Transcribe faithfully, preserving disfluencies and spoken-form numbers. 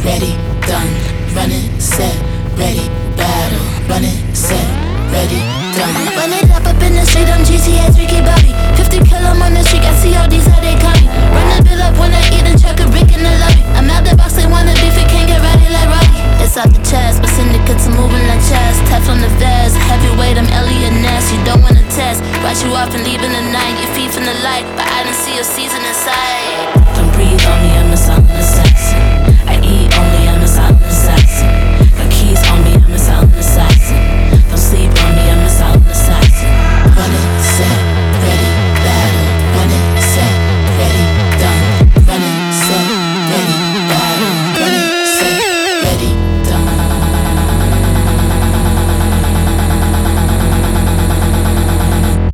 ready, done. Running, set, ready, battle. Running, set, ready, done. Run it up up in the street, I'm G T S, Ricky Bobby. Fifty kill, I'm on the street, I see all these how they copy. Run the bill up when I eat and chuck a brick in the lobby. I'm out